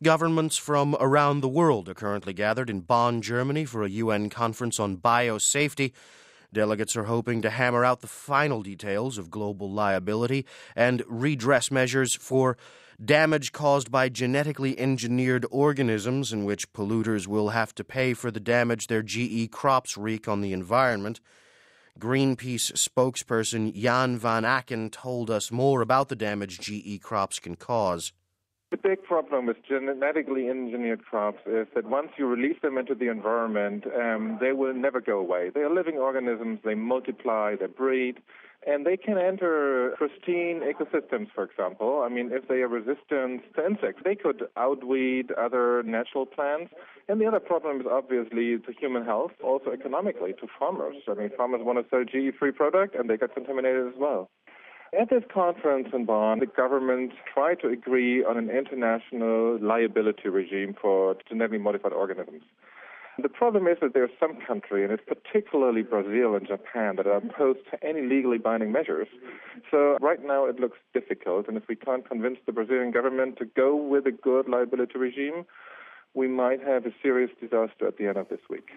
Governments from around the world are currently gathered in Bonn, Germany for a UN conference on biosafety. Delegates are hoping to hammer out the final details of global liability and redress measures for damage caused by genetically engineered organisms, in which polluters will have to pay for the damage their GE crops wreak on the environment. Greenpeace spokesperson Jan van Aken told us more about the damage GE crops can cause. The big problem with genetically engineered crops is that once you release them into the environment, they will never go away. They are living organisms, they multiply, they breed, and they can enter pristine ecosystems, for example. I mean, if they are resistant to insects, they could outweed other natural plants. And the other problem is obviously to human health, also economically, to farmers. I mean, farmers want to sell GE-free product, and they get contaminated as well. At this conference in Bonn, the government tried to agree on an international liability regime for genetically modified organisms. The problem is that there are some countries, and it's particularly Brazil and Japan, that are opposed to any legally binding measures. So right now it looks difficult, and if we can't convince the Brazilian government to go with a good liability regime, we might have a serious disaster at the end of this week.